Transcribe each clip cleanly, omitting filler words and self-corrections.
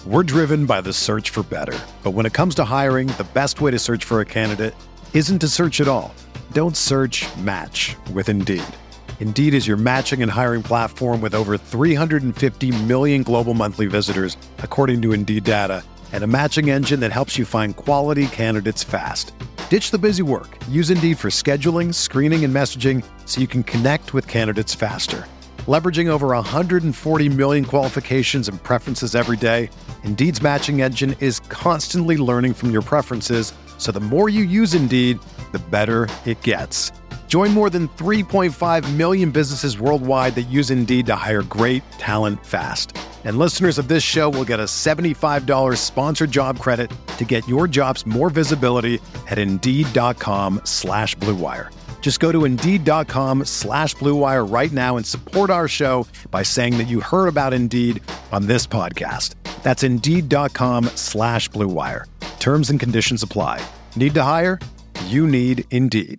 We're driven by the search for better. But when it comes to hiring, the best way to search for a candidate isn't to search at all. Don't search, match with Indeed. Indeed is your matching and hiring platform with over 350 million global monthly visitors, according to Indeed data, and a matching engine that helps you find quality candidates fast. Ditch the busy work. Use Indeed for scheduling, screening, and messaging so you can connect with candidates faster. Leveraging over 140 million qualifications and preferences every day, Indeed's matching engine is constantly learning from your preferences, so the more you use Indeed, the better it gets. Join more than 3.5 million businesses worldwide that use Indeed to hire great talent fast. And listeners of this show will get a $75 sponsored job credit to get your jobs more visibility at Indeed.com/Blue Wire. Just go to Indeed.com/Blue Wire right now and support our show by saying that you heard about Indeed on this podcast. That's Indeed.com/Blue Wire. Terms and conditions apply. Need to hire? You need Indeed.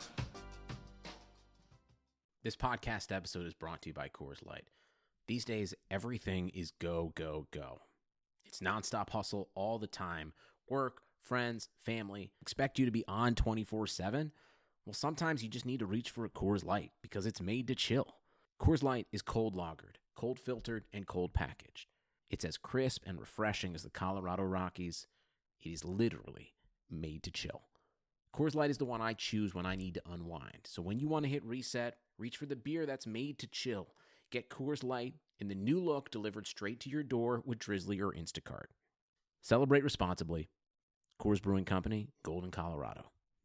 This podcast episode is brought to you by Coors Light. These days, everything is go, go, go. It's nonstop hustle all the time. Work, friends, family, expect you to be on 24/7. Well, sometimes you just need to reach for a Coors Light because it's made to chill. Coors Light is cold lagered, cold filtered, and cold packaged. It's as crisp and refreshing as the Colorado Rockies. It is literally made to chill. Coors Light is the one I choose when I need to unwind. So when you want to hit reset, reach for the beer that's made to chill. Get Coors Light in the new look delivered straight to your door with Drizzly or Instacart. Celebrate responsibly. Coors Brewing Company, Golden, Colorado.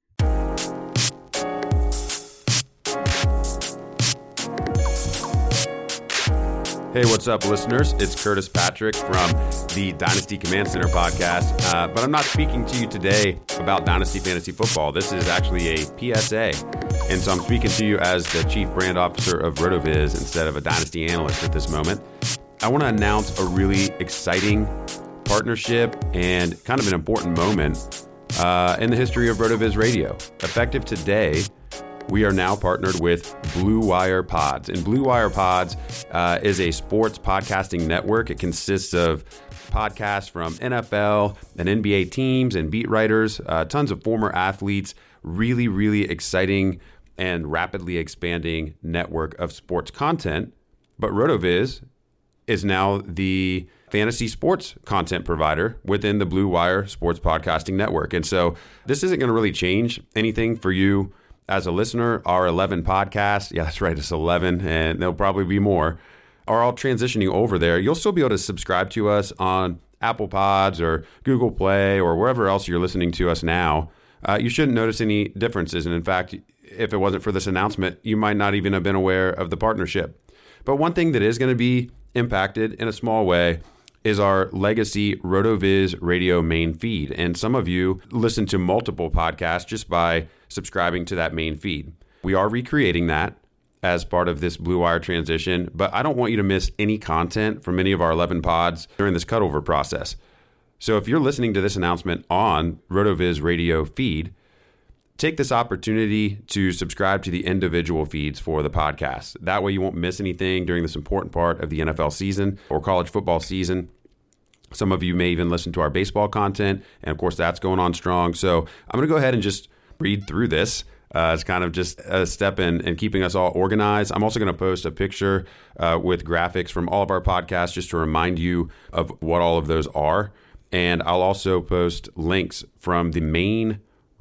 Hey, what's up, listeners? It's Curtis Patrick from the Dynasty Command Center podcast, but I'm not speaking to you today about Dynasty Fantasy Football. This is actually a PSA, and so I'm speaking to you as the Chief Brand Officer of RotoViz instead of a Dynasty Analyst at this moment. I want to announce a really exciting partnership and kind of an important moment in the history of RotoViz Radio. Effective today, we are now partnered with Blue Wire Pods. And Blue Wire Pods is a sports podcasting network. It consists of podcasts from NFL and NBA teams and beat writers, tons of former athletes, really, really exciting and rapidly expanding network of sports content. But RotoViz is now the fantasy sports content provider within the Blue Wire Sports Podcasting Network. And so this isn't going to really change anything for you as a listener. Our 11 podcasts, yeah, that's right, it's 11, and there'll probably be more, are all transitioning over there. You'll still be able to subscribe to us on Apple Pods or Google Play or wherever else you're listening to us now. You shouldn't notice any differences. And in fact, if it wasn't for this announcement, you might not even have been aware of the partnership. But one thing that is going to be impacted in a small way is our legacy RotoViz radio main feed. And some of you listen to multiple podcasts just by subscribing to that main feed. We are recreating that as part of this Blue Wire transition, but I don't want you to miss any content from any of our 11 pods during this cutover process. So if you're listening to this announcement on RotoViz radio feed, take this opportunity to subscribe to the individual feeds for the podcast. That way you won't miss anything during this important part of the NFL season or college football season. Some of you may even listen to our baseball content, and of course that's going on strong. So I'm going to go ahead and just read through this. It's kind of just a step in keeping us all organized. I'm also going to post a picture with graphics from all of our podcasts just to remind you of what all of those are. And I'll also post links from the main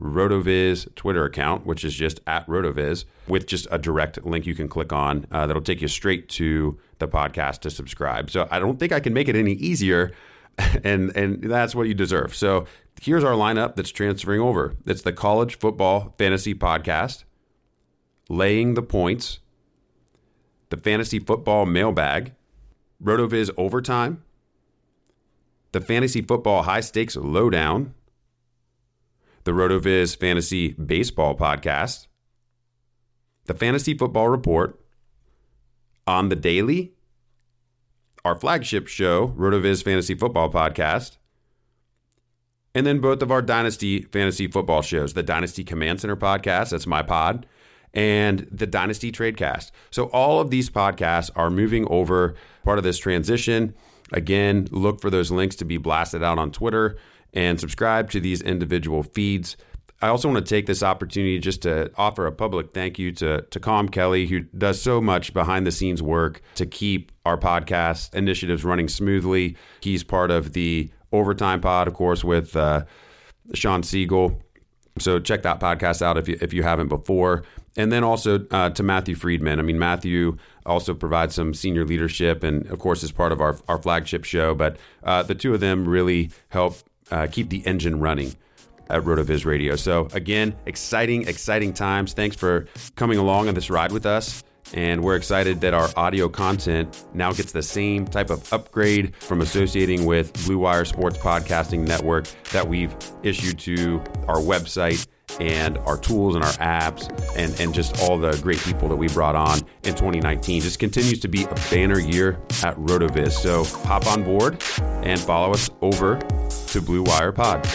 RotoViz Twitter account, which is just at RotoViz, with just a direct link you can click on that'll take you straight to the podcast to subscribe. So I don't think I can make it any easier, and that's what you deserve. So here's our lineup that's transferring over. It's the College Football Fantasy Podcast, Laying the Points, the Fantasy Football Mailbag, RotoViz Overtime, the Fantasy Football High Stakes Lowdown, the RotoViz Fantasy Baseball Podcast, the Fantasy Football Report, On the Daily, our flagship show, RotoViz Fantasy Football Podcast, and then both of our Dynasty Fantasy Football shows, the Dynasty Command Center Podcast, that's my pod, and the Dynasty Tradecast. So all of these podcasts are moving over, part of this transition. Again, look for those links to be blasted out on Twitter and subscribe to these individual feeds. I also want to take this opportunity just to offer a public thank you to Calm Kelly, who does so much behind the scenes work to keep our podcast initiatives running smoothly. He's part of the Overtime Pod, of course, with Sean Siegel. So check that podcast out if you haven't before. And then also to Matthew Friedman. I mean, Matthew also provides some senior leadership and, of course, is part of our flagship show. But the two of them really help keep the engine running at RotoViz Radio. So again, exciting times. Thanks for coming along on this ride with us. And we're excited that our audio content now gets the same type of upgrade from associating with Blue Wire Sports Podcasting Network that we've issued to our website and our tools and our apps and just all the great people that we brought on in 2019. Just continues to be a banner year at RotoViz. So hop on board and follow us over to Blue Wire Pod.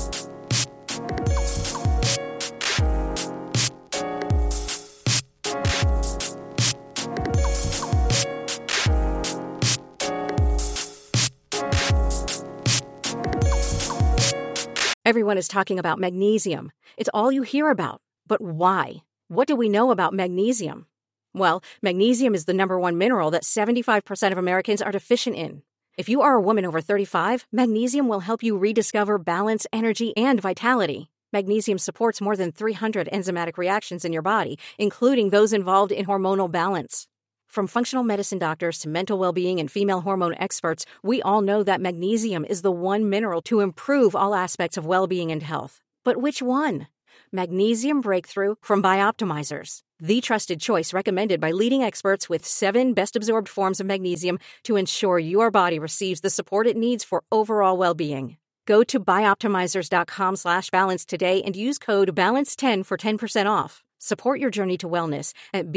Everyone is talking about magnesium. It's all you hear about. But why? What do we know about magnesium? Well, magnesium is the number one mineral that 75% of Americans are deficient in. If you are a woman over 35, magnesium will help you rediscover balance, energy, and vitality. Magnesium supports more than 300 enzymatic reactions in your body, including those involved in hormonal balance. From functional medicine doctors to mental well-being and female hormone experts, we all know that magnesium is the one mineral to improve all aspects of well-being and health. But which one? Magnesium Breakthrough from Bioptimizers, the trusted choice recommended by leading experts with 7 best-absorbed forms of magnesium to ensure your body receives the support it needs for overall well-being. Go to bioptimizers.com/balance today and use code BALANCE10 for 10% off. Support your journey to wellness at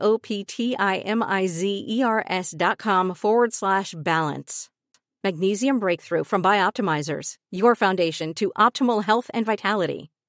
bioptimizers.com/balance. Magnesium Breakthrough from Bioptimizers, your foundation to optimal health and vitality.